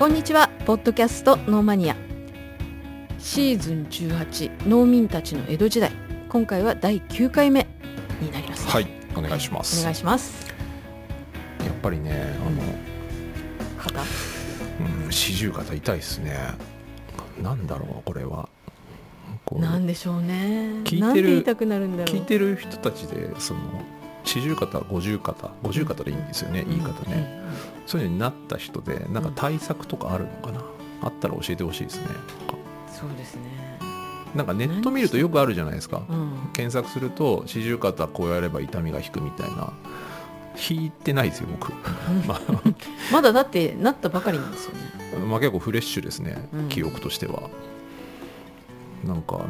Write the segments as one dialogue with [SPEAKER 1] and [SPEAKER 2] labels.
[SPEAKER 1] こんにちは。ポッドキャストノーマニアシーズン18、農民たちの江戸時代。今回は第9回目になります、ね。
[SPEAKER 2] はい、お願いします。
[SPEAKER 1] お願いします。
[SPEAKER 2] やっぱりね、
[SPEAKER 1] 肩、
[SPEAKER 2] 四十肩痛いですね。なんだろうこれは。
[SPEAKER 1] なんでしょうね。
[SPEAKER 2] 聞いてる、
[SPEAKER 1] なんで痛くなるんだろう。
[SPEAKER 2] 聞いてる人たちでその四十肩、五十肩でいいんですよね、言い方ね、そういうのになった人でなんか対策とかあるのかな、あったら教えてほしいですね。
[SPEAKER 1] そうですね。
[SPEAKER 2] なんかネット見るとよくあるじゃないですか、検索すると四十肩こうやれば痛みが引くみたいな。引いてないですよ僕
[SPEAKER 1] まだだってなったばかりなんですよね。
[SPEAKER 2] 結構フレッシュですね、記憶としては。なんか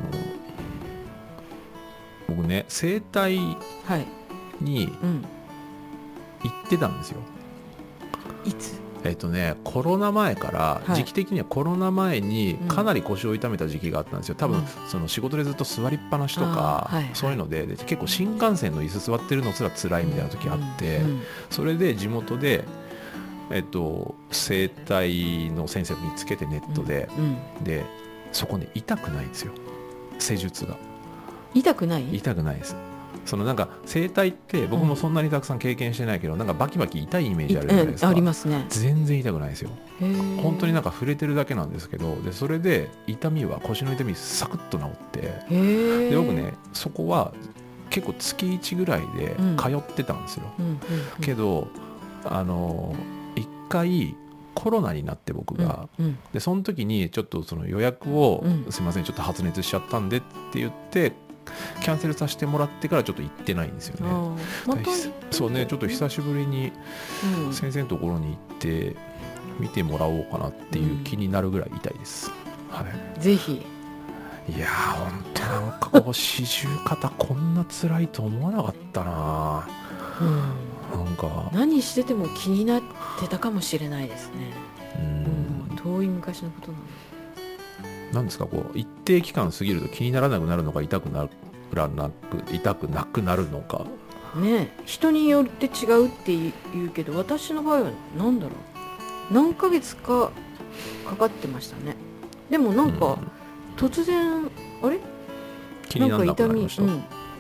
[SPEAKER 2] 僕ね、整体に行ってたんですよ、
[SPEAKER 1] いつ？
[SPEAKER 2] コロナ前から、時期的にはコロナ前にかなり腰を痛めた時期があったんですよ。多分その仕事でずっと座りっぱなしとか、そういうので結構新幹線の椅子座ってるのすら辛いみたいな時あって、それで地元で整体の先生を見つけてネットで、でそこね痛くないんですよ、施術が。
[SPEAKER 1] 痛くない？
[SPEAKER 2] 痛くないです。そのなんか整体って僕もそんなにたくさん経験してないけど、なんかバキバキ痛いイメージあるじゃないですか。
[SPEAKER 1] ありますね。
[SPEAKER 2] 全然痛くないですよ。本当になんか触れてるだけなんですけど、でそれで腰の痛みサクッと治って、で僕ねそこは結構月1ぐらいで通ってたんですよ、けど一回コロナになって僕が、でその時にちょっとその予約を、すいませんちょっと発熱しちゃったんでって言ってキャンセルさせてもらってからちょっと行ってないんですよね。そうね、ちょっと久しぶりに先生のところに行って見てもらおうかなっていう気になるぐらい痛いです、
[SPEAKER 1] ぜひ。
[SPEAKER 2] いやー本当なんかこう四十肩こんな辛いと思わなかったな、なんか
[SPEAKER 1] 何してても気になってたかもしれないですね。遠い昔のことなの。
[SPEAKER 2] なんですか、こう一定期間過ぎると気にならなくなるのか痛くなくなるのか
[SPEAKER 1] ね。人によって違うって言うけど、私の場合は何だろう、何ヶ月かかかってましたね。でもなんか、突然あれ
[SPEAKER 2] 気にならなくなりました。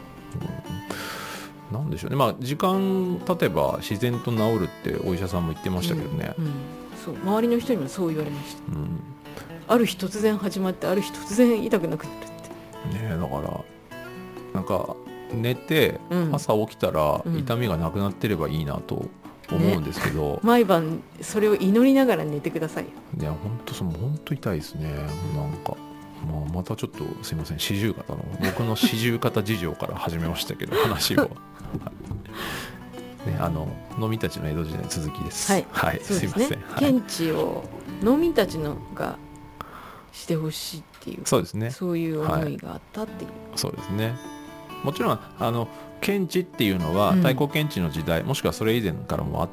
[SPEAKER 2] なんでしょうね、時間経てば自然と治るってお医者さんも言ってましたけどね、
[SPEAKER 1] そう周りの人にもそう言われました、ある日突然始まって、ある日突然痛くなくなるって
[SPEAKER 2] ね。だからなんか寝て朝起きたら痛みがなくなってればいいなと思うんですけど、
[SPEAKER 1] 毎晩それを祈りながら寝てください。
[SPEAKER 2] いや本当痛いですね。なんかまたちょっとすいません、僕の四十肩事情から始めましたけど話をね、農民たちの江戸時代続きです。はい、すいません。
[SPEAKER 1] 検知を農民たちのがしてほしいっていう、
[SPEAKER 2] そうですね、
[SPEAKER 1] そういう思いがあったっていう、
[SPEAKER 2] そうですね。もちろん検知っていうのは太閤検知の時代、もしくはそれ以前からもあって、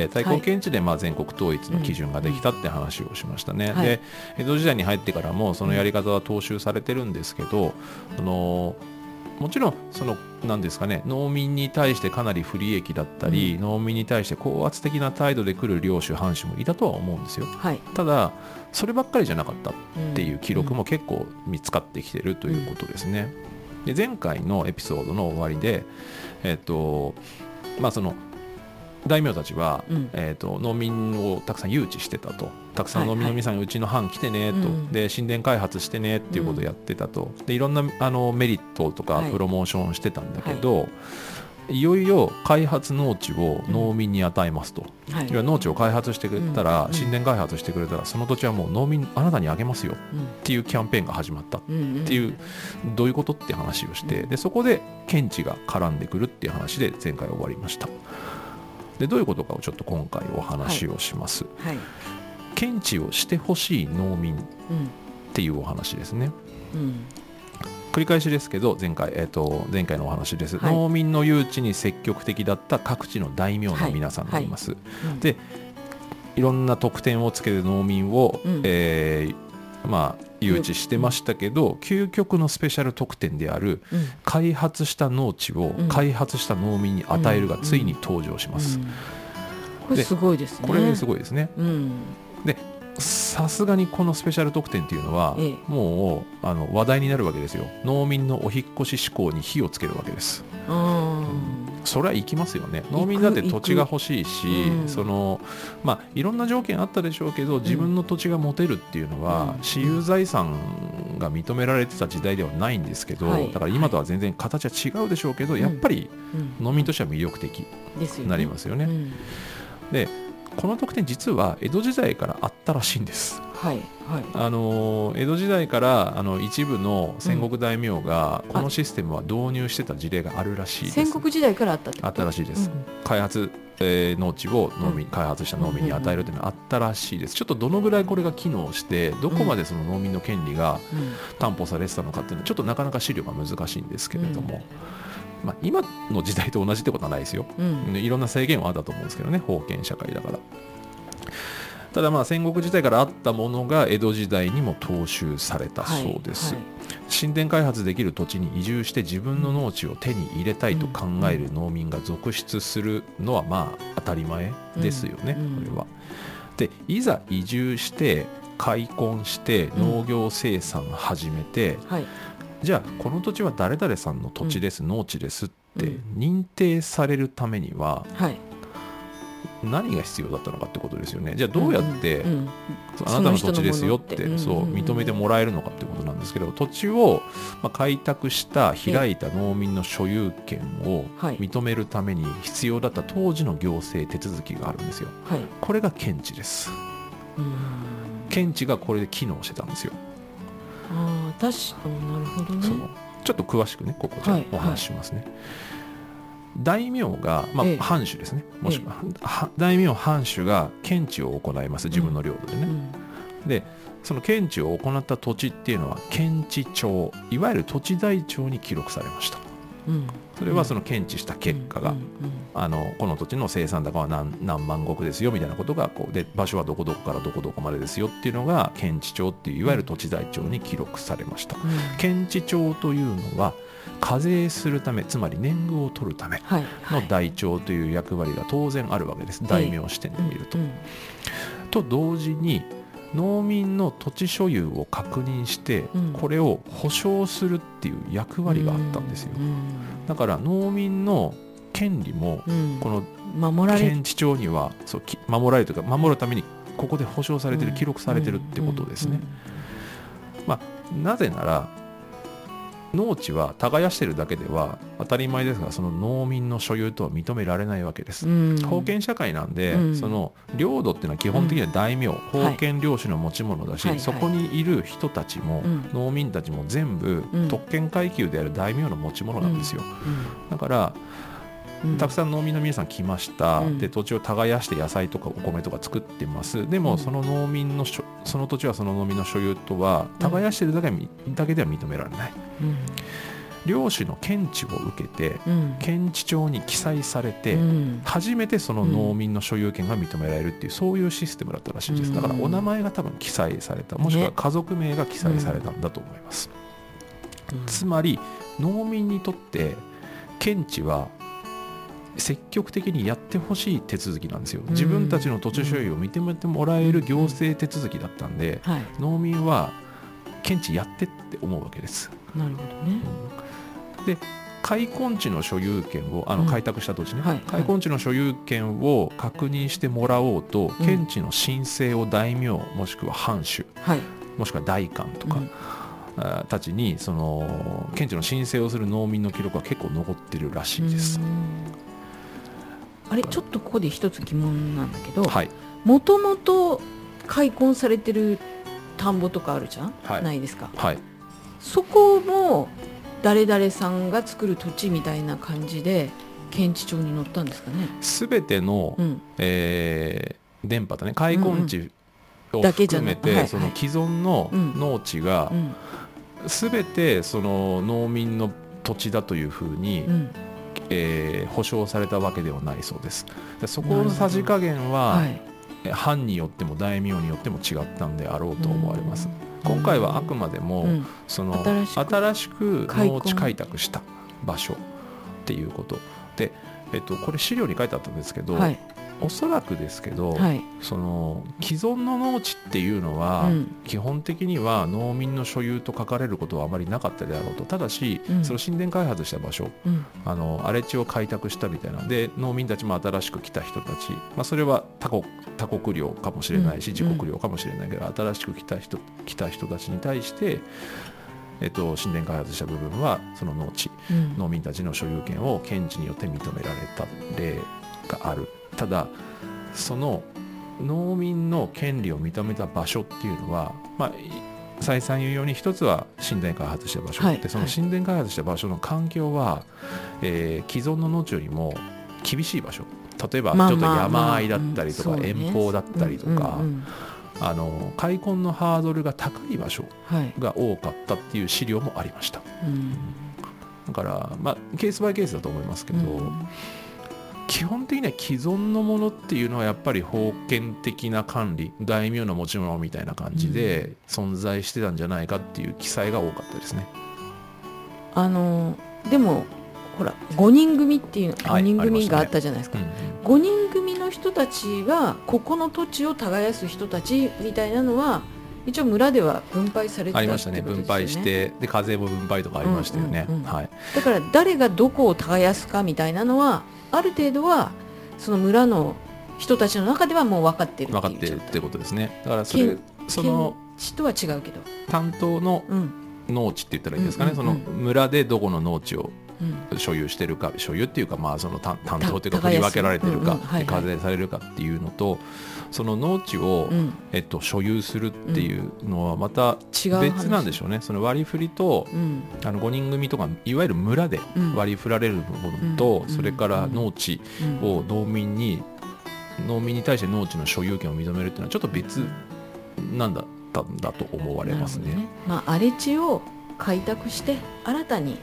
[SPEAKER 2] 太閤検知で全国統一の基準ができたって話をしましたね、で江戸時代に入ってからもそのやり方は踏襲されてるんですけど、もちろん何ですかね、農民に対してかなり不利益だったり、農民に対して高圧的な態度で来る領主藩主もいたとは思うんですよ、ただそればっかりじゃなかったっていう記録も結構見つかってきてるということですね。で前回のエピソードの終わりでその大名たちは、農民をたくさん誘致してたと、たくさん農民の皆さんがうちの藩来てねと、で神殿開発してねっていうことをやってたと、でいろんなメリットとかプロモーションしてたんだけど、いよいよ開発農地を農民に与えますと、要は農地を開発してくれたら、神殿開発してくれたらその土地はもう農民あなたにあげますよっていうキャンペーンが始まったっていう、どういうことって話をして、でそこで検知が絡んでくるっていう話で前回終わりました。でどういうことかをちょっと今回お話をします、検知をしてほしい農民っていうお話ですね、繰り返しですけど前回のお話です、農民の誘致に積極的だった各地の大名の皆さんがいます、でいろんな特典をつけて農民を、誘致してましたけど、究極のスペシャル特典である、開発した農地を開発した農民に与えるがついに登場します、
[SPEAKER 1] これすごいですね。
[SPEAKER 2] これすごいですね、でさすがにこのスペシャル特典っていうのは、もう話題になるわけですよ。農民のお引っ越し志向に火をつけるわけです。それは行きますよね。農民だって土地が欲しいし、いろんな条件あったでしょうけど、自分の土地が持てるっていうのは、私有財産が認められてた時代ではないんですけど、だから今とは全然形は違うでしょうけど、やっぱり農民としては魅力的になりますよね。でこの特典実は江戸時代からあったらしいんです。江戸時代から一部の戦国大名がこのシステムは導入してた事例があるらしいです。
[SPEAKER 1] 戦国時代からあったってこと？
[SPEAKER 2] あったらしいです。開発、農地を開発した農民に与えるというのはあったらしいです。ちょっとどのぐらいこれが機能してどこまでその農民の権利が担保されてたのかっていうのはちょっとなかなか資料が難しいんですけれども、今の時代と同じってことはないですよ。いろんな制限はあったと思うんですけどね、封建社会だから。ただ戦国時代からあったものが江戸時代にも踏襲されたそうです。新田開発できる土地に移住して自分の農地を手に入れたいと考える農民が続出するのは当たり前ですよね、これは。でいざ移住して開墾して農業生産を始めて、じゃあこの土地は誰々さんの土地です、農地ですって認定されるためには、何が必要だったのかってことですよね。じゃあどうやって、あなたの土地ですよって認めてもらえるのかってことなんですけど、土地を開拓した開いた農民の所有権を認めるために必要だった当時の行政手続きがあるんですよ。これが検地です。検地がこれで機能してたんですよ。
[SPEAKER 1] 確かになるほどね。
[SPEAKER 2] ちょっと詳しくねここじゃお話ししますね。大名が、藩主ですね、もしくは大名藩主が検地を行います、自分の領土でね。でその検地を行った土地っていうのは検地帳、いわゆる土地台帳に記録されました。それはその検地した結果が、この土地の生産高は何万石ですよみたいなことがで場所はどこどこからどこどこまでですよっていうのが検地帳っていういわゆる土地台帳に記録されました。検地帳というのは課税するため、つまり年貢を取るための台帳という役割が当然あるわけです、大名視点で見ると。と同時に農民の土地所有を確認してこれを保証するっていう役割があったんですよ。だから農民の権利もこの検地帳には守られるというか、守るためにここで保証されている、記録されているってことですね。なぜなら農地は耕しているだけでは当たり前ですが、その農民の所有とは認められないわけです。封建社会なんで、その領土っていうのは基本的には大名、封建領主の持ち物だし、そこにいる人たちも、農民たちも全部特権階級である大名の持ち物なんですよ。だからたくさん農民の皆さん来ました、で土地を耕して野菜とかお米とか作ってます。でもその農民のその土地はその農民の所有とは耕しているだけでは認められない。領主の検地を受けて、検地帳に記載されて、初めてその農民の所有権が認められるっていう、そういうシステムだったらしいです。だからお名前が多分記載された、もしくは家族名が記載されたんだと思います。つまり農民にとって検地は積極的にやってほしい手続きなんですよ。自分たちの土地所有を認めてもらえる行政手続きだったんで、農民は検地やってって思うわけです。
[SPEAKER 1] なるほどね。
[SPEAKER 2] で開墾地の所有権を開拓した土地ね、開墾地の所有権を確認してもらおうと、検地の申請を大名もしくは藩主、もしくは代官とか、たちにその検地の申請をする農民の記録は結構残ってるらしいです。
[SPEAKER 1] あれちょっとここで一つ疑問なんだけど、もともと開墾されてる田んぼとかあるじゃん、ないですか。そこも誰々さんが作る土地みたいな感じで検地帳に載ったんですかね。
[SPEAKER 2] すべての、電波だね、開墾地を含めてその既存の農地がすべてその農民の土地だというふうに、保証されたわけではないそうです。でそこのさじ加減は、藩によっても大名によっても違ったんであろうと思われます。今回はあくまでも、その新しく農地開拓した場所っていうことで、これ資料に書いてあったんですけど、 おそらくですけど、
[SPEAKER 1] はい、
[SPEAKER 2] その既存の農地っていうのは、基本的には農民の所有と書かれることはあまりなかったであろうと。ただし、その神殿開発した場所、荒れ地を開拓したみたいなで、農民たちも新しく来た人たち、それは他国領かもしれないし、自国領かもしれないけど、新しく来た人たちに対して神殿開発した部分はその農地、農民たちの所有権を検事によって認められた例がある。ただその農民の権利を認めた場所っていうのは、再三言うように一つは神殿開発した場所で、その神殿開発した場所の環境は、既存の農地よりも厳しい場所、例えばちょっと山あいだったりとか、遠方だったりとか、開墾のハードルが高い場所が多かったっていう資料もありました。だから、ケースバイケースだと思いますけど、基本的には既存のものっていうのはやっぱり封建的な管理、大名の持ち物みたいな感じで存在してたんじゃないかっていう記載が多かったですね。
[SPEAKER 1] でもほら5人組っていう5人組があったじゃないですか、5人組の人たちがここの土地を耕す人たちみたいなのは一応村では分配されてたってことですよね。
[SPEAKER 2] ありましたね。分配してで課税も分配とかありましたよね。
[SPEAKER 1] だから誰がどこを耕すかみたいなのはある程度はその村の人たちの中ではもう分かってる
[SPEAKER 2] ってことですね。だからその
[SPEAKER 1] 地とは違うけど
[SPEAKER 2] 担当の農地って言ったらいいですかね、その村でどこの農地を所有してるか、所有っていうか、その担当というか振り分けられてるか、課税されるかっていうのと、その農地を、所有するっていうのはまた別なんでしょうね。その割り振りと、5人組とかいわゆる村で割り振られる部分と、それから農地を農民に対して農地の所有権を認めるっていうのはちょっと別なんだったんだと思われますね。
[SPEAKER 1] 荒れ地を開拓して新たに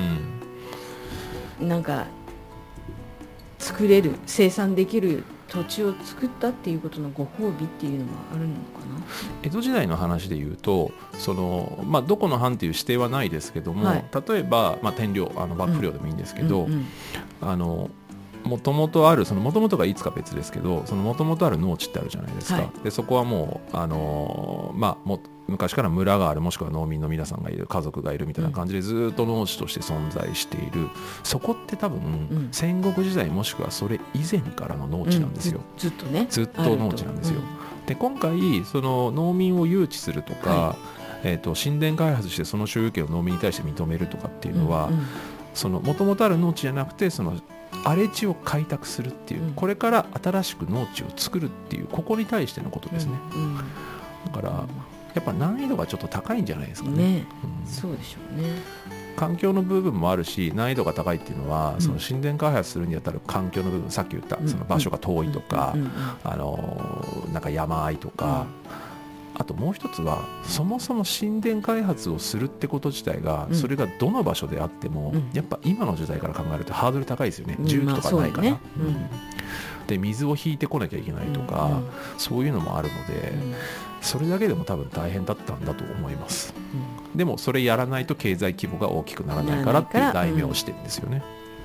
[SPEAKER 1] なんか作れる、生産できる土地を作ったっていうことのご褒美っていうのもあるのかな。
[SPEAKER 2] 江戸時代の話でいうと、そのどこの藩っていう指定はないですけども、例えば、天領幕府領でもいいんですけど、もともとある、そのもともとがいつか別ですけど、そのもともとある農地ってあるじゃないですか、でそこはもう昔から村がある、もしくは農民の皆さんがいる、家族がいるみたいな感じでずっと農地として存在している。そこって多分、戦国時代もしくはそれ以前からの農地なんですよ、ずっと農地なんですよ。で今回その農民を誘致するとか、神殿開発してその所有権を農民に対して認めるとかっていうのは、そのもともとある農地じゃなくて、その荒れ地を開拓するっていう、これから新しく農地を作るっていう、ここに対してのことですね。だからやっぱ難易度がちょっと高いんじゃないですかね。
[SPEAKER 1] そうでしょうね。
[SPEAKER 2] 環境の部分もあるし、難易度が高いっていうのは、その神殿開発するにあたる環境の部分、さっき言ったその場所が遠いとか、なんか山あいとか、あともう一つはそもそも神殿開発をするってこと自体が、それがどの場所であっても、やっぱ今の時代から考えるとハードル高いですよね。重機とかないから、で水を引いてこなきゃいけないとか、そういうのもあるので、それだけでも多分大変だったんだと思います。でもそれやらないと経済規模が大きくならないからっていう代名をしてるんですよね。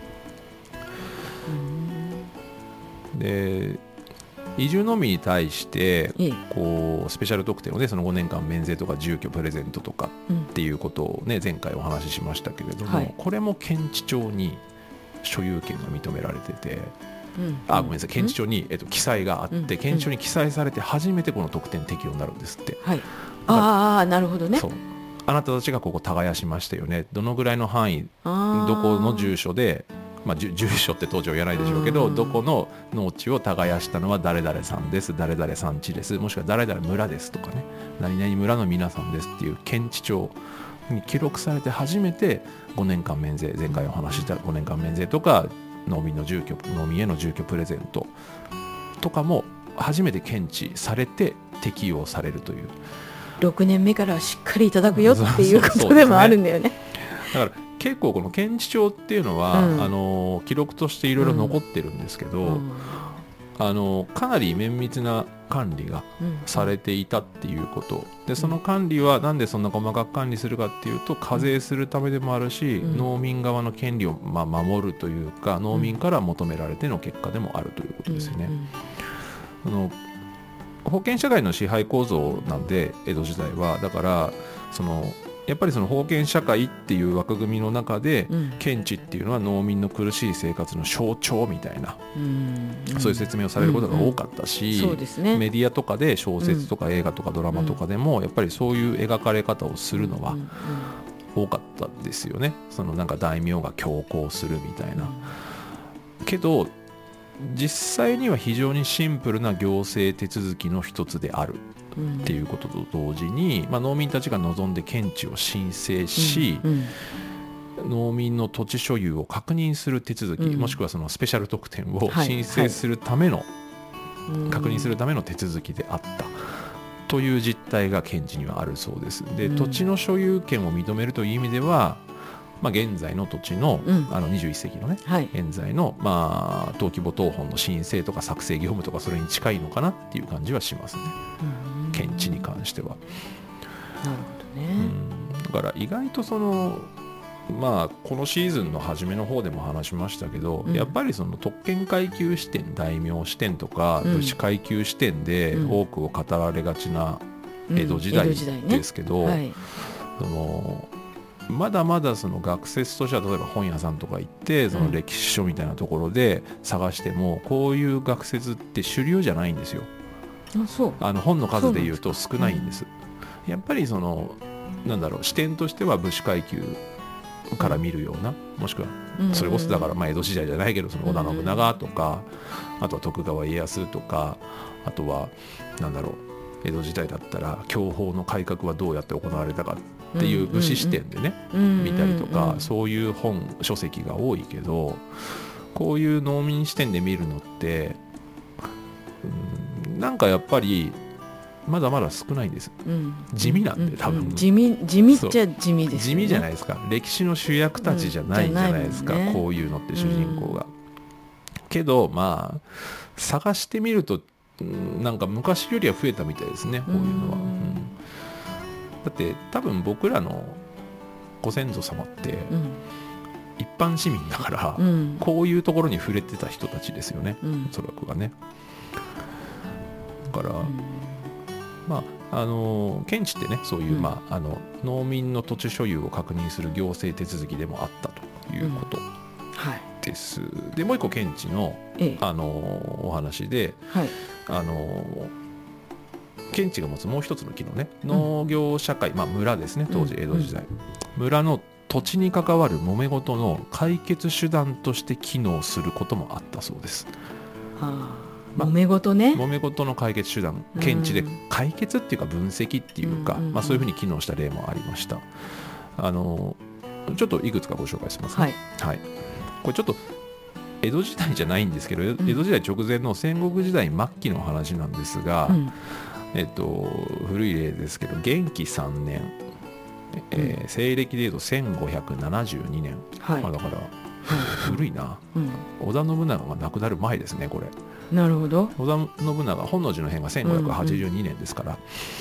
[SPEAKER 2] で移住のみに対してこうスペシャル特典をね、その5年間免税とか住居プレゼントとかっていうことをね、前回お話ししましたけれども、これも検地庁に所有権が認められてて、ごめんなさい、検地庁に、記載があって、検地庁に記載されて初めてこの特典適用になるんですって。
[SPEAKER 1] なるほどね。
[SPEAKER 2] そう、あなたたちがここ耕しましたよね、どのぐらいの範囲、どこの住所で、住所って当時は言わないでしょうけど、どこの農地を耕したのは誰々さんです、誰々さん地です、もしくは誰々村ですとかね、何々村の皆さんですっていう検地庁に記録されて初めて5年間免税、前回お話しした5年間免税とか農民への住居プレゼントとかも初めて検知されて適用されるという。
[SPEAKER 1] 6年目からはしっかりいただくよっていうことでもあるんだよね。
[SPEAKER 2] だから結構この検地庁っていうのは、記録としていろいろ残ってるんですけど、 かなり綿密な管理がされていたっていうことで、その管理はなんでそんな細かく管理するかっていうと、課税するためでもあるし、農民側の権利を守るというか、農民から求められての結果でもあるということですよね。封建社会の支配構造なんで、江戸時代はだからやっぱりその封建社会っていう枠組みの中で、検地っていうのは農民の苦しい生活の象徴みたいな、そういう説明をされることが多かったし、メディアとかで小説とか映画とかドラマとかでもやっぱりそういう描かれ方をするのは多かったですよね。なんか大名が強行するみたいな。けど実際には非常にシンプルな行政手続きの一つであるっていうことと同時に、農民たちが望んで検地を申請し、農民の土地所有を確認する手続き、もしくはそのスペシャル特典を申請するための、確認するための手続きであったという実態が検地にはあるそうです。で、土地の所有権を認めるという意味では、現在の土地の、21世紀のね、現在の、登記簿謄本の申請とか作成業務とかそれに近いのかなっていう感じはしますね、検地に関しては。
[SPEAKER 1] なるほどね。
[SPEAKER 2] だから意外とこのシーズンの初めの方でも話しましたけど、やっぱり特権階級視点、大名視点とか武士階級視点で多くを語られがちな江戸時代ですけど、まだまだ学説としては、例えば本屋さんとか行って歴史書みたいなところで探しても、こういう学説って主流じゃないんですよ。本の数でいうと少ないんです。やっぱり視点としては武士階級から見るような、もしくはそれこそだから江戸時代じゃないけど織田信長とか、あとは徳川家康とか、あとは江戸時代だったら享保の改革はどうやって行われたかっていう武士視点でね、見たりとか、そういう書籍が多いけど、こういう農民視点で見るのってなんかやっぱりまだまだ少ないんです、地味なんで、多分
[SPEAKER 1] 地味っちゃ地味ですよね。
[SPEAKER 2] 地味じゃないですか。歴史の主役たちじゃないじゃないですか、こういうのって主人公が。けど探してみるとなんか昔よりは増えたみたいですね、こういうのは。だって多分僕らのご先祖様って一般市民だから、こういうところに触れてた人たちですよね、おそらくはね。だから検地ってね、そういう、農民の土地所有を確認する行政手続きでもあったということです。でもう一個検地の、お話で、検地が持つもう一つの機能ね、農業社会、村ですね、当時江戸時代、村の土地に関わる揉め事の解決手段として機能することもあったそうです。
[SPEAKER 1] 揉め事ね。
[SPEAKER 2] 揉め事の解決手段、検地で解決っていうか分析っていうか、そういうふうに機能した例もありました。ちょっといくつかご紹介しますね。これちょっと江戸時代じゃないんですけど、江戸時代直前の戦国時代末期の話なんですが、古い例ですけど、元亀3年、西暦でいうと1572年、だから古いな、織田信長が亡くなる前ですね、これ。
[SPEAKER 1] なるほど。
[SPEAKER 2] 織田信長、本能寺の変が1582年ですから、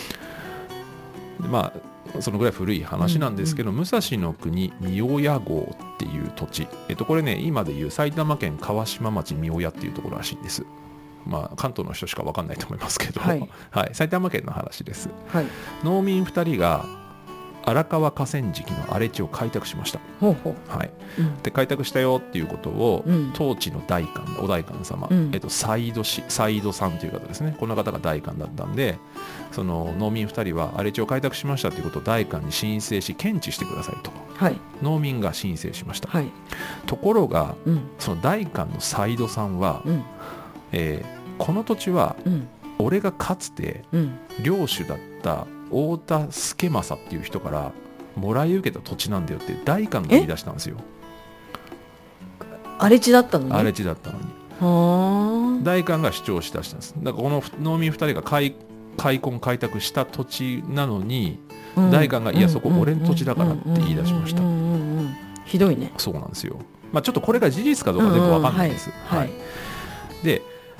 [SPEAKER 2] そのぐらい古い話なんですけど、武蔵の国三親郷っていう土地、これね、今でいう埼玉県川島町三親っていうところらしいんです。関東の人しか分かんないと思いますけど、埼玉県の話です。農民2人が荒川河川敷の荒れ地を開拓しました。で開拓したよっていうことを、当地のお代官様、斎戸さんという方ですね。この方が代官だったんで、その農民2人は荒れ地を開拓しましたということを代官に申請し、検地してくださいと、農民が申請しました。ところが、その代官の斎戸さんは、この土地は、俺がかつて領主だった太田助政っていう人からもらい受けた土地なんだよって代官が言い出したんですよ。
[SPEAKER 1] 荒れ地だったのに。
[SPEAKER 2] 荒れ地だったのに代官が主張しだしたんです。だからこの農民2人が開拓した土地なのに、代官がいやそこ俺の土地だからって言い出しました。
[SPEAKER 1] ひどいね。
[SPEAKER 2] そうなんですよ。ちょっとこれが事実かどうかでも分かんないです。で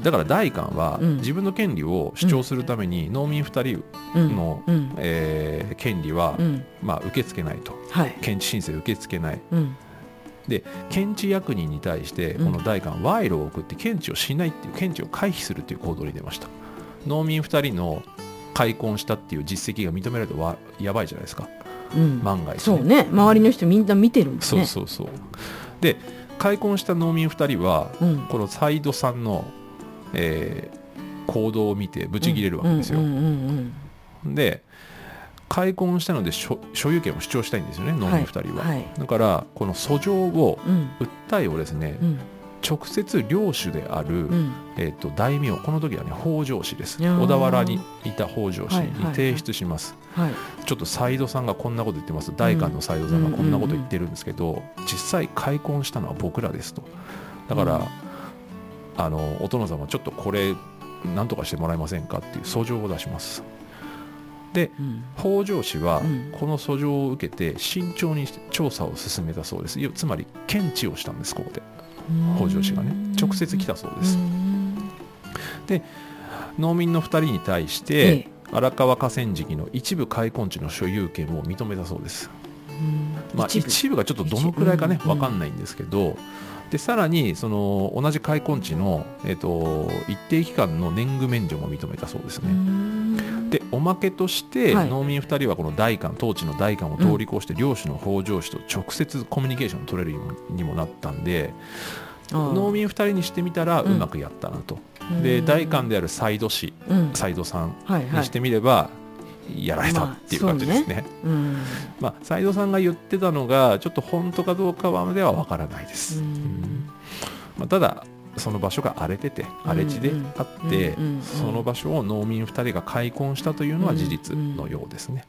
[SPEAKER 2] だから代官は
[SPEAKER 1] うん
[SPEAKER 2] 自分の権利を主張するために農民2人の、権利は、受け付けないと、
[SPEAKER 1] はい、
[SPEAKER 2] 検地申請受け付けない、
[SPEAKER 1] うん
[SPEAKER 2] で検地役人に対してこの代官は賄賂を送って検地をしないっていう検地を回避するっていう行動に出ました。農民2人の開墾したっていう実績が認められるとやばいじゃないですか、万が一、
[SPEAKER 1] そうね、周りの人みんな見てるんですね。
[SPEAKER 2] そうで開墾した農民2人は、このサイドさんの、行動を見てブチギレるわけですよ。で開墾したので所有権を主張したいんですよね、農民2人は、だからこの訴状を、訴えをですね、直接領主である、大名、この時はね北条氏です。小田原にいた北条氏に提出します、ちょっとサイドさんがこんなこと言ってます、代官のサイドさんがこんなこと言ってるんですけど、実際開墾したのは僕らですと。だから、お殿様ちょっとこれ何とかしてもらえませんかっていう訴状を出します。で、北条氏はこの訴状を受けて慎重に調査を進めたそうです。つまり検地をしたんです、ここで北条氏がね直接来たそうです。で農民の2人に対して、荒川河川敷の一部開墾地の所有権を認めたそうです。一部がちょっとどのくらいかね分かんないんですけど、でさらにその同じ開墾地の、一定期間の年貢免除も認めたそうですね。でおまけとして、農民2人はこの代官、当地の代官を通り越して領主の北条氏と直接コミュニケーションを取れるようにもなったんで、農民2人にしてみたらうまくやったなと、で代官であるサイド氏、サイドさんにしてみればやられたっていう感じですね。サイドさんが言ってたのがちょっと本当かどうかまでは分からないです。ただその場所が荒れてて荒れ地であって、その場所を農民2人が開墾したというのは事実のようですね。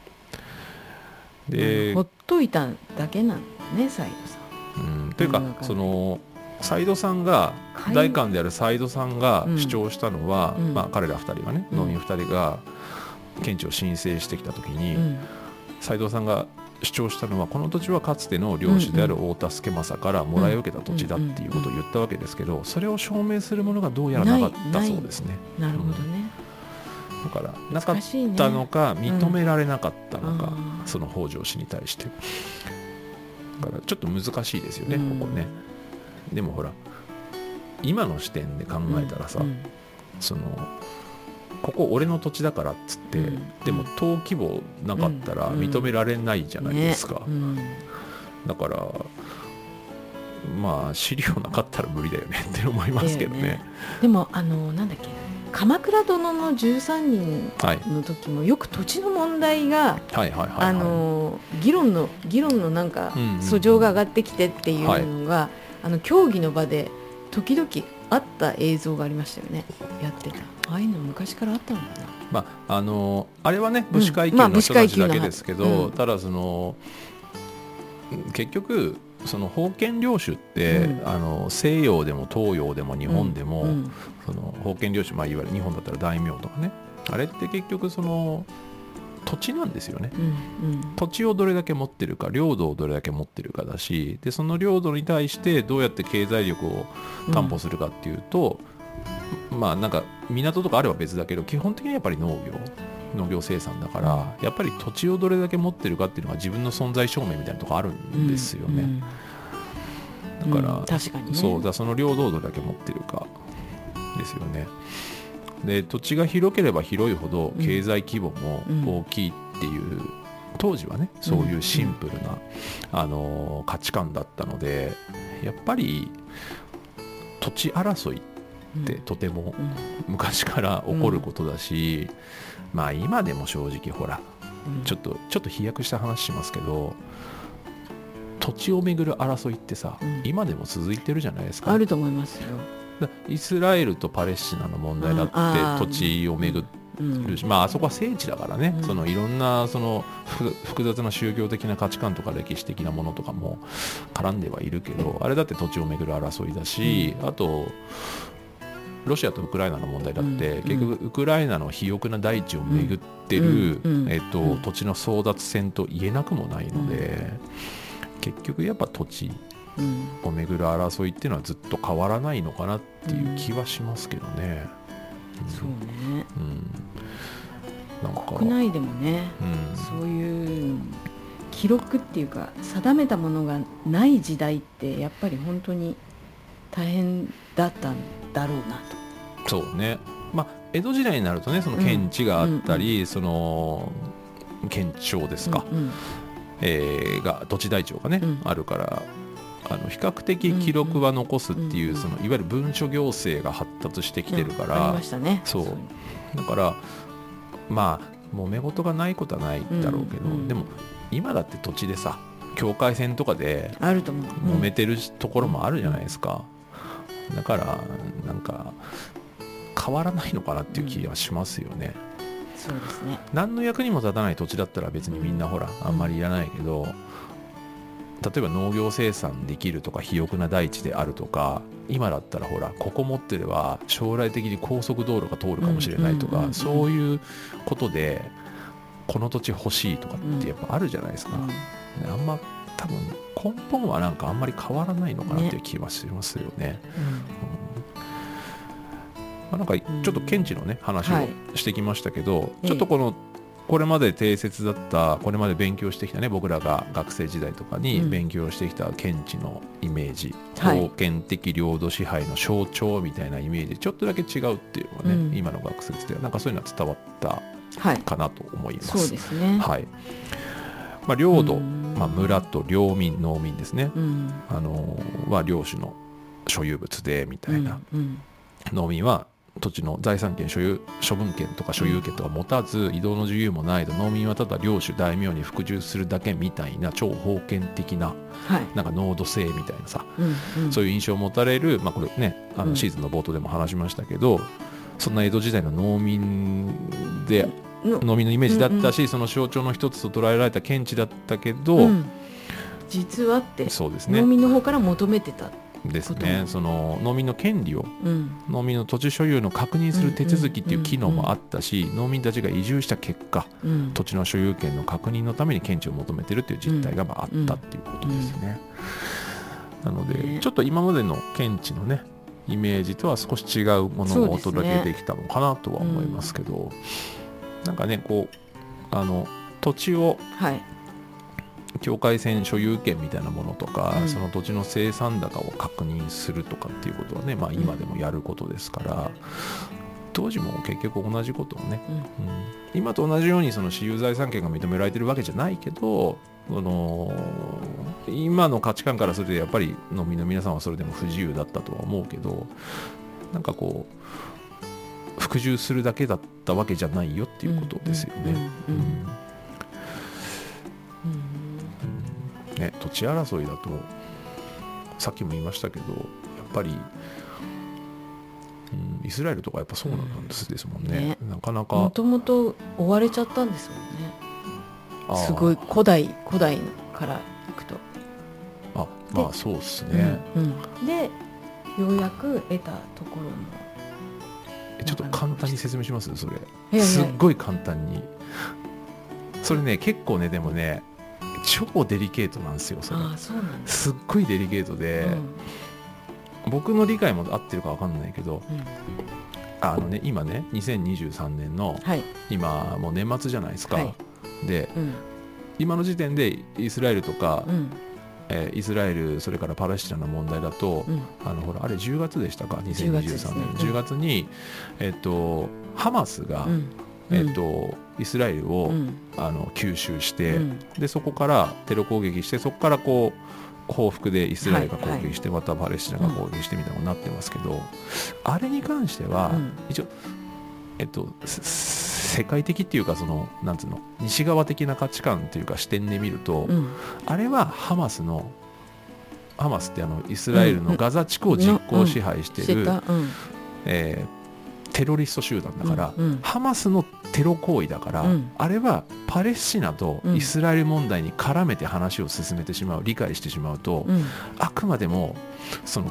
[SPEAKER 2] で
[SPEAKER 1] ほっといただけなんだね、サイドさん。
[SPEAKER 2] というかそのサイドさんが代官であるサイドさんが主張したのは、彼ら2人がね、農民2人が検地を申請してきた時に、サイドさんが主張したのはこの土地はかつての領主である太田助政からもらい受けた土地だっていうことを言ったわけですけど、それを証明するものがどうやらなかったそうですね。
[SPEAKER 1] なるほどね。
[SPEAKER 2] だからなかったのか認められなかったのか、その北条氏に対して。だからちょっと難しいですよね、ここね。でもほら今の視点で考えたらさ、そのここ俺の土地だからっつって、でも登記簿なかったら認められないじゃないですか、だから資料なかったら無理だよねって思いますけどね。
[SPEAKER 1] でもなんだっけ、鎌倉殿の13人の時もよく土地の問題が議論のなんか訴状が上がってきてっていうのが、協議の場で時々あった映像がありましたよね。やってたああいうの昔からあったのかな。
[SPEAKER 2] あれはね武士階級の人たちだけですけど、ただその結局その封建領主って、西洋でも東洋でも日本でも、その封建領主、いわゆる日本だったら大名とかね、あれって結局その土地なんですよね、土地をどれだけ持ってるか、領土をどれだけ持ってるかだし、でその領土に対してどうやって経済力を担保するかっていうと、なんか港とかあれば別だけど、基本的にやっぱり農業生産だから、やっぱり土地をどれだけ持ってるかっていうのが自分の存在証明みたいなとこあるんですよね。だから、
[SPEAKER 1] 確かにね、
[SPEAKER 2] そうだ、その領土をどれだけ持ってるかですよね。で土地が広ければ広いほど経済規模も大きいっていう、当時はねそういうシンプルな、価値観だったので、やっぱり土地争いってとても昔から起こることだし、今でも正直ほら、ちょっと飛躍した話しますけど、土地をめぐる争いってさ、今でも続いてるじゃないですか。
[SPEAKER 1] あると思いますよ。
[SPEAKER 2] イスラエルとパレスチナの問題だって土地をめぐるし、あそこは聖地だからね、そのいろんなその複雑な宗教的な価値観とか歴史的なものとかも絡んではいるけど、あれだって土地をめぐる争いだし、あとロシアとウクライナの問題だって、結局ウクライナの肥沃な大地をめぐってる土地の争奪戦と言えなくもないので、結局やっぱ土地をめぐる争いっていうのはずっと変わらないのかなっていう気はしますけどね。
[SPEAKER 1] そうね、
[SPEAKER 2] なんか
[SPEAKER 1] 国内でもね、そういう記録っていうか定めたものがない時代ってやっぱり本当に大変だったんだろうなと。
[SPEAKER 2] そうね、江戸時代になるとね、その検地があったり、その検庁ですか、が土地台帳がね、あるから比較的記録は残すっていう、そのいわゆる文書行政が発達してきてるから、
[SPEAKER 1] ありましたね。
[SPEAKER 2] そうだから揉め事がないことはないだろうけど、でも今だって土地でさ、境界線とかで
[SPEAKER 1] あると思う、
[SPEAKER 2] 揉めてるところもあるじゃないですか。だからなんか変わらないのかなっていう気がしますよね。
[SPEAKER 1] そうですね。
[SPEAKER 2] 何の役にも立たない土地だったら別にみんなほらあんまりいらないけど、例えば農業生産できるとか肥沃な大地であるとか、今だったらほらここ持ってれば将来的に高速道路が通るかもしれないとか、そういうことでこの土地欲しいとかってやっぱあるじゃないですか。あんま多分根本はなんかあんまり変わらないのかなっていう気はしますよね。なんかちょっと検地のね話をしてきましたけど、ちょっとこれまで定説だった、これまで勉強してきたね、僕らが学生時代とかに勉強してきた検地のイメージ、封建的領土支配の象徴みたいなイメージちょっとだけ違うっていうのがね、今の学生時代なんかそういうのは伝わったかなと思います。
[SPEAKER 1] そうですね。
[SPEAKER 2] はい。領土、村と領民、農民ですね、は領主の所有物でみたいな、農民は土地の財産権、処分権とか所有権とか持たず、移動の自由もないと、農民はただ領主大名に服従するだけみたいな超封建的な、なんか農土制みたいなさ、そういう印象を持たれる、これねシーズンの冒頭でも話しましたけど、そんな江戸時代の農民で農民のイメージだったし、その象徴の一つと捉えられた検地だったけど、
[SPEAKER 1] 実はって
[SPEAKER 2] そうですね、
[SPEAKER 1] 農民の方から求めてた
[SPEAKER 2] ですね。その農民の権利を、農民の土地所有の確認する手続きっていう機能もあったし、農民たちが移住した結果、土地の所有権の確認のために検地を求めてるっていう実態があったっていうことですね。なのでちょっと今までの検地のねイメージとは少し違うものをお届けできたのかなとは思いますけど、なんかねこう土地を、境界線所有権みたいなものとか、その土地の生産高を確認するとかっていうことはね、今でもやることですから、当時も結局同じことをね、今と同じようにその私有財産権が認められてるわけじゃないけど、今の価値観からするとやっぱり農民の皆さんはそれでも不自由だったとは思うけど、なんかこう服従するだけだったわけじゃないよっていうことですよね。土地争いだとさっきも言いましたけど、やっぱり、イスラエルとかやっぱそうなんですもんね。なかなか
[SPEAKER 1] もともと追われちゃったんですもんね。すごい古代からいくと、
[SPEAKER 2] そうですね。
[SPEAKER 1] でようやく得たところの、
[SPEAKER 2] ちょっと簡単に説明しますそれ。すっごい簡単に。それね結構ね、でもね超デリケートなんですよ。それすっごいデリケートで、僕の理解も合ってるか分かんないけど、今ね2023年の、今もう年末じゃないですか。で、今の時点でイスラエルとか、イスラエルそれからパレスチナの問題だと、ほらあれ10月でしたか、2023年10月に、ハマスが、イスラエルを、吸収して、でそこからテロ攻撃して、そこからこう報復でイスラエルが攻撃して、またパレスチナが攻撃してみたいなことになってますけど、あれに関しては、一応、世界的っていうか、そのなんつうの西側的な価値観っていうか視点で見ると、あれはハマスってイスラエルのガザ地区を実効支配している、テロリスト集団だから、ハマスのテロ行為だから、あれはパレスチナとイスラエル問題に絡めて話を進めてしまう、理解してしまうと、あくまでもその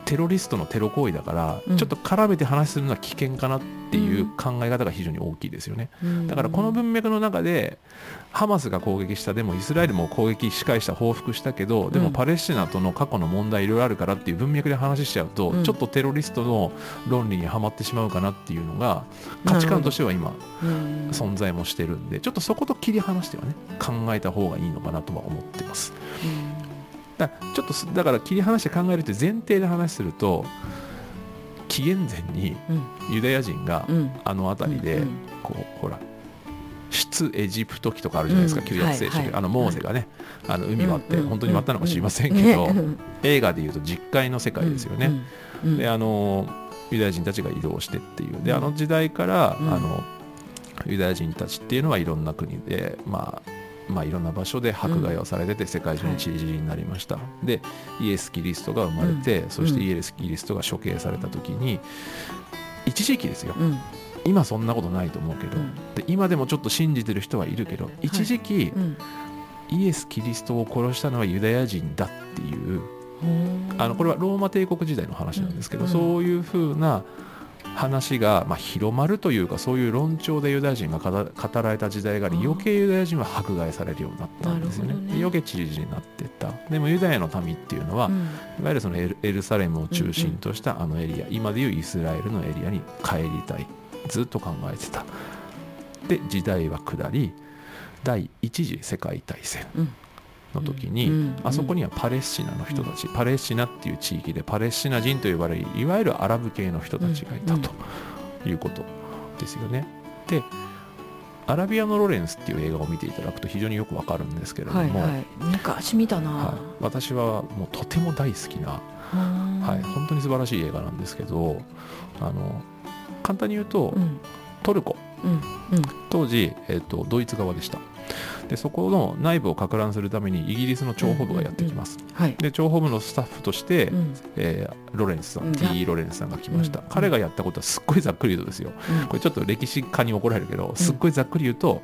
[SPEAKER 2] テロリストのテロ行為だから、
[SPEAKER 1] うん
[SPEAKER 2] ちょっと絡めて話するのは危険かなっていう考え方が非常に大きいですよね。だからこの文脈の中でハマスが攻撃した、でもイスラエルも攻撃し返した、報復したけど、でもパレスチナとの過去の問題いろいろあるからっていう文脈で話しちゃうと、
[SPEAKER 1] うん
[SPEAKER 2] ちょっとテロリストの論理にはまってしまうかなっていうのが価値観としては今
[SPEAKER 1] うん
[SPEAKER 2] 存在もしてるんで、ちょっとそこと切り離してはね考えた方がいいのかなとは思ってます。ちょっとだから切り離して考えるって前提で話すると、紀元前にユダヤ人があの辺りでこうほら出エジプト記とかあるじゃないですか、旧約聖書で、モーセがね海割って本当に割ったのか知りませんけど、映画でいうと実界の世界ですよね。でユダヤ人たちが移動してっていう、で時代からユダヤ人たちっていうのはいろんな国でいろんな場所で迫害をされてて、世界中に散り散りになりました。でイエス・キリストが生まれて、そしてイエス・キリストが処刑された時に、一時期ですよ、今そんなことないと思うけど、で今でもちょっと信じてる人はいるけど、一時期、イエス・キリストを殺したのはユダヤ人だっていう、これはローマ帝国時代の話なんですけど、そういうふうな話が広まるというか、そういう論調でユダヤ人が語られた時代があり、余計ユダヤ人は迫害されるようになったんですよね。余計散り散りになっていった。でもユダヤの民っていうのは、いわゆるそのエルサレムを中心としたあのエリア、今でいうイスラエルのエリアに帰りたい、ずっと考えてた。で時代は下り、第一次世界大戦の時に、あそこにはパレスチナの人たち、パレスチナっていう地域でパレスチナ人と呼ばれるいわゆるアラブ系の人たちがいたということですよね。でアラビアのロレンスっていう映画を見ていただくと非常によくわかるんですけれども、
[SPEAKER 1] 昔見たな、
[SPEAKER 2] 私はもうとても大好きな、本当に素晴らしい映画なんですけど、簡単に言うと、トルコ、当時、ドイツ側でした。でそこの内部をか乱するためにイギリスの諜報部がやってきます。で諜報部のスタッフとして、ロレンスさん、T. ロレンスさんが来ました。彼がやったことはすっごいざっくり言うとですよ、これちょっと歴史家に怒られるけど、すっごいざっくり言うと、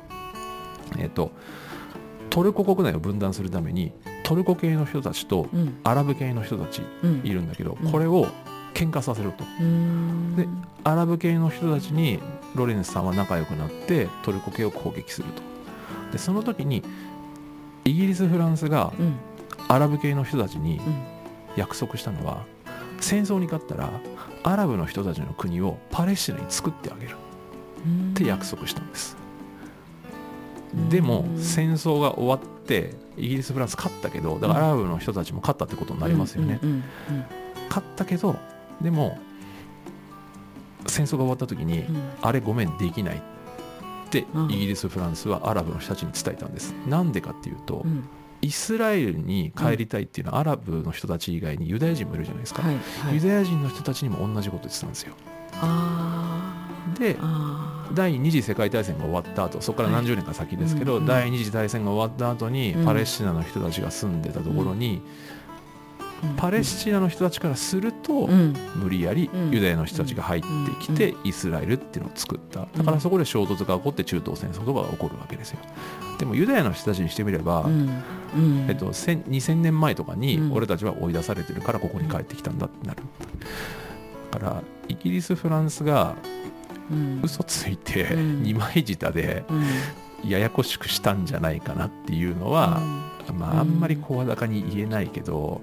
[SPEAKER 2] トルコ国内を分断するためにトルコ系の人たちとアラブ系の人たちいるんだけど、これを喧嘩させると。でアラブ系の人たちにロレンスさんは仲良くなってトルコ系を攻撃すると。でその時にイギリス、フランスがアラブ系の人たちに約束したのは、戦争に勝ったらアラブの人たちの国をパレスチナに作ってあげるって約束したんです。でも戦争が終わってイギリス、フランス勝ったけど、だからアラブの人たちも勝ったってことになりますよね。勝ったけど、でも戦争が終わった時に、あれごめんできないってイギリス、フランスはアラブの人たちに伝えたんです。なんでかっていうと、イスラエルに帰りたいっていうのはアラブの人たち以外にユダヤ人もいるじゃないですか、ユダヤ人の人たちにも同じこと言ってたんですよ。で第二次世界大戦が終わった後、そこから何十年か先ですけど、第二次大戦が終わった後にパレスチナの人たちが住んでたところに、パレスチナの人たちからすると、無理やりユダヤの人たちが入ってきてイスラエルっていうのを作った。だからそこで衝突が起こって中東戦争とかが起こるわけですよ。でもユダヤの人たちにしてみれば、2000年前とかに俺たちは追い出されてるからここに帰ってきたんだってなる。だからイギリス、フランスが嘘ついて二枚舌でややこしくしたんじゃないかなっていうのは、あんまり声高に言えないけど、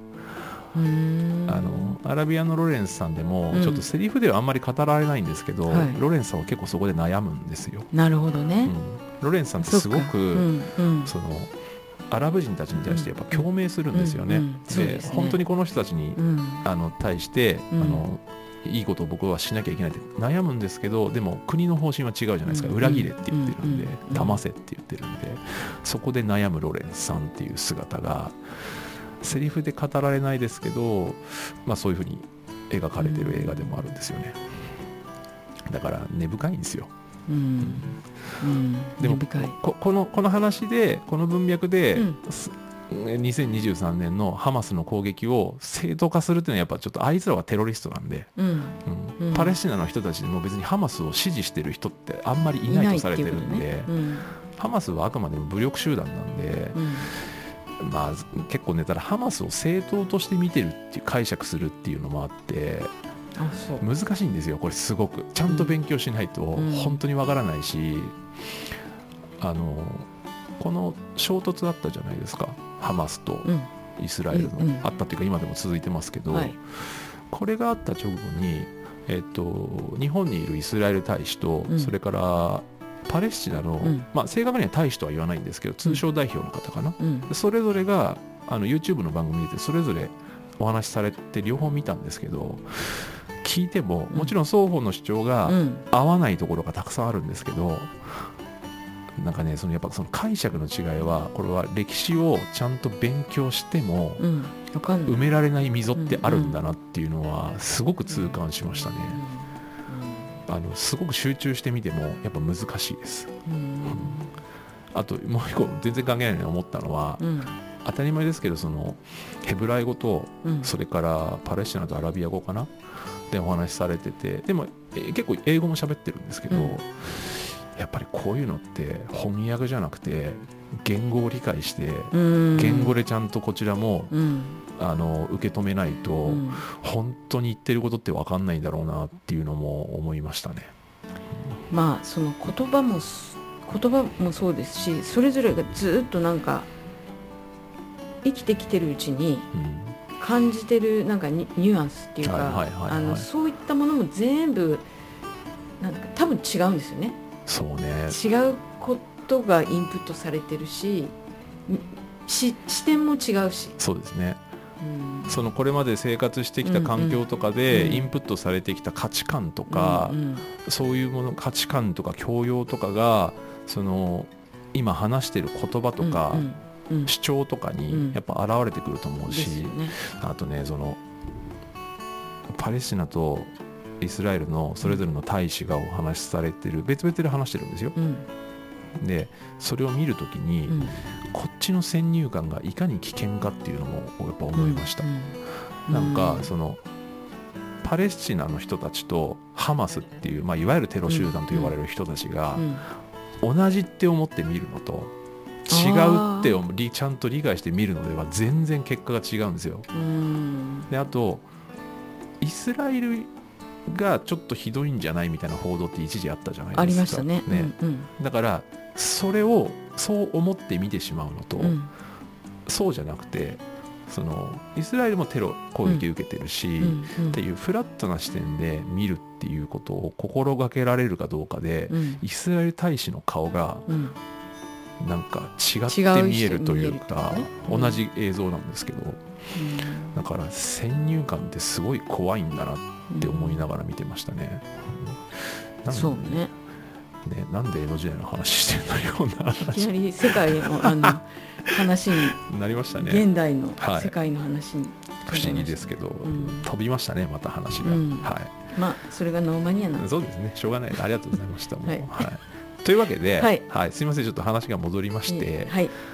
[SPEAKER 2] アラビアのロレンスさんでもちょっとセリフではあんまり語られないんですけど、ロレンスさんは結構そこで悩むんですよ。
[SPEAKER 1] なるほどね、
[SPEAKER 2] ロレンスさんってすごくそのアラブ人たちに対してやっぱ共鳴するんですよね。で本当にこの人たちに対していいことを僕はしなきゃいけないって悩むんですけど、でも国の方針は違うじゃないですか。裏切れって言ってるんで、騙せって言ってるんで、そこで悩むロレンスさんっていう姿がセリフで語られないですけど、そういうふうに描かれてる映画でもあるんですよね。だから根深いんですよ。でもこの話で、この文脈で、2023年のハマスの攻撃を正当化するっていうのはやっぱちょっとあいつらはテロリストなんで、パレスチナの人たちでも別にハマスを支持してる人ってあんまりいないとされてるんで、ハマスはあくまでも武力集団なんで、 まあ結構ね、ただハマスを政党として見てるっていう解釈するっていうのもあって
[SPEAKER 1] あ、そう
[SPEAKER 2] 難しいんですよこれ。すごくちゃんと勉強しないと本当にわからないし、この衝突あったじゃないですか、ハマスとイスラエルの、あったっていうか今でも続いてますけど、はい、これがあった直後に、日本にいるイスラエル大使と、それからパレスチナの、まあ、正確には大使とは言わないんですけど通商代表の方かな、それぞれがYouTube の番組でそれぞれお話しされて両方見たんですけど、聞いてももちろん双方の主張が合わないところがたくさんあるんですけど、なんかね、やっぱその解釈の違いは、これは歴史をちゃんと勉強しても埋められない溝ってあるんだなっていうのはすごく痛感しましたね。すごく集中してみてもやっぱ難しいです。あともう一個全然関係ないなと思ったのは、当たり前ですけどそのヘブライ語と、それからパレスチナとアラビア語かなでお話しされてて、でも結構英語も喋ってるんですけど、やっぱりこういうのって翻訳じゃなくて言語を理解して言語でちゃんとこちらも、受け止めないと、本当に言ってることって分かんないんだろうなっていうのも思いましたね。
[SPEAKER 1] まあその言葉もそうですし、それぞれがずっとなんか生きてきてるうちに感じてるなんかニュアンスっていうか、そういったものも全部なんか多分違うんですよね。
[SPEAKER 2] そうね、
[SPEAKER 1] 違うことがインプットされてるし、視点も違うし。
[SPEAKER 2] そうですね、そのこれまで生活してきた環境とかでインプットされてきた価値観とか、そういうもの、価値観とか教養とかがその今話してる言葉とか、主張とかにやっぱ現れてくると思うし、あとね、そのパレスチナとイスラエルのそれぞれの大使がお話しされてる、別々で話してるんですよ。でそれを見るときに、こっちの先入観がいかに危険かっていうのもやっぱ思いました。なんかそのパレスチナの人たちとハマスっていう、まあ、いわゆるテロ集団と呼ばれる人たちが同じって思って見るのと違うってちゃんと理解して見るのでは全然結果が違うんですよ。であとイスラエルがちょっとひどいんじゃないみたいな報道って一時あったじゃないですか。
[SPEAKER 1] ありましたね。
[SPEAKER 2] だからそれをそう思って見てしまうのと、そうじゃなくて、そのイスラエルもテロ攻撃受けてるし、っていうフラットな視点で見るっていうことを心がけられるかどうかで、イスラエル大使の顔がなんか違って見えるというか、同じ映像なんですけど、だから先入観ってすごい怖いんだなって思いながら見てましたね。
[SPEAKER 1] そうね。
[SPEAKER 2] なんで江戸時代の話してるのような話、
[SPEAKER 1] いきなり世界の話に
[SPEAKER 2] なりましたね。
[SPEAKER 1] 現代の世界の話に、
[SPEAKER 2] 不思議ですけど、飛びましたねまた話が。
[SPEAKER 1] まあそれがノーマニアなんで。
[SPEAKER 2] そうですね、しょうがない。ありがとうございました。というわけで、すいません、ちょっと話が戻りまして、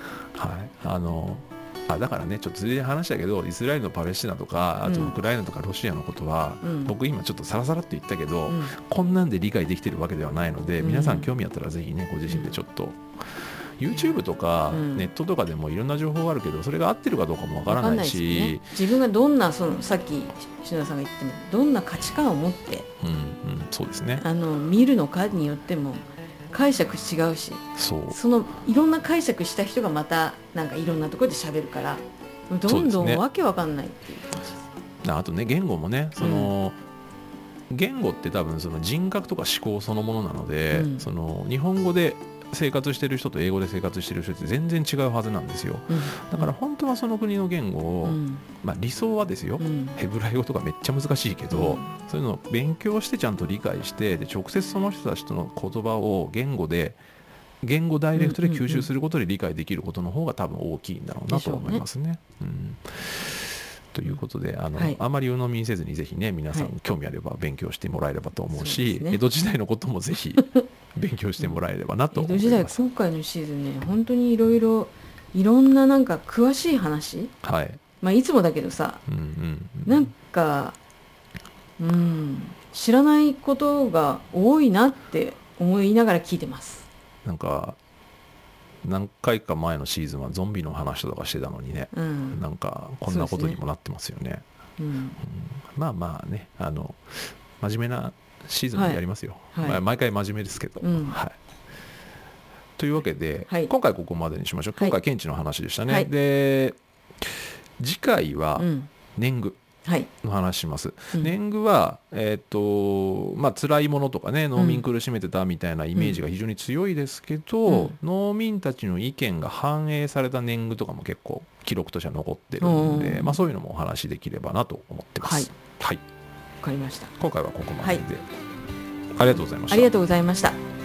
[SPEAKER 2] だからね、ちょっとついでに話したけど、イスラエルのパレスチナとか、あとウクライナとかロシアのことは、僕今ちょっとサラサラって言ったけど、こんなんで理解できてるわけではないので、皆さん興味あったらぜひね、ご自身でちょっと YouTube とかネットとかでもいろんな情報があるけど、それが合ってるかどうかもわからないし、
[SPEAKER 1] 自分がどんな、そのさっき篠田さんが言ってもどんな価値観を持って、
[SPEAKER 2] そうですね、
[SPEAKER 1] 見るのかによっても解釈違うし、そのいろんな解釈した人がまたなんかいろんなところで喋るから、どんどんわけわかんないっていう感じです。
[SPEAKER 2] あとね、言語もね、その、言語って多分その人格とか思考そのものなので、その日本語で生活してる人と英語で生活してる人って全然違うはずなんですよ。だから本当はその国の言語を、理想はですよ、ヘブライ語とかめっちゃ難しいけど、そういうのを勉強してちゃんと理解して、で直接その人たちとの言葉を言語ダイレクトで吸収することで理解できることの方が多分大きいんだろうなと思いますね。ということで、あまり鵜呑みにせずにぜひね、皆さん興味あれば勉強してもらえればと思うし、江戸時代のこともぜひ勉強してもらえればなと思います。
[SPEAKER 1] 江戸時代、今回のシーズンね、本当にいろんななんか詳しい話、いつもだけどさ、なんか知らないことが多いなって思いながら聞いてます。
[SPEAKER 2] なんか何回か前のシーズンはゾンビの話とかしてたのにね、なんかこんなことにもなってますよね。まあまあね、真面目なシーズンでやりますよ、毎回真面目ですけど、というわけで、今回ここまでにしましょう。今回検知の話でしたね、で次回は年貢の話します、年貢は辛いものとかね、農民苦しめてたみたいなイメージが非常に強いですけど、農民たちの意見が反映された年貢とかも結構記録としては残ってるんで、そういうのもお話しできればなと思ってます。わかりました。今回はここまでで、ありがとうございました。
[SPEAKER 1] ありがとうございました。